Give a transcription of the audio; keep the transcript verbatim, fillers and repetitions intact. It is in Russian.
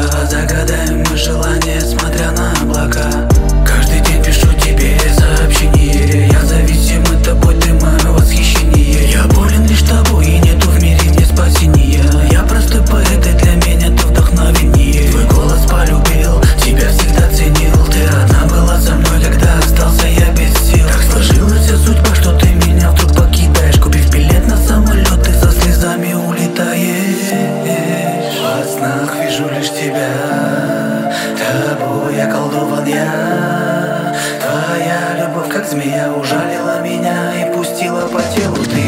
Загадаем мы желание, смотря на облака. Каждый день пишу тебе сообщение. Я зависим от тобой, ты мое восхищение. Я болен лишь тобой, и нету в мире мне спасения. Я простой поэт, и для меня ты вдохновение. Твой голос полюбил, тебя всегда ценил. Ты одна была со мной, когда остался я без сил. Так сложилась вся судьба, что ты меня вдруг покидаешь. Купив билет на самолет, ты со слезами улетаешь. Во снах вижу лишь тебя, тобой околдован я. Твоя любовь, как змея, ужалила меня и пустила по телу. Ты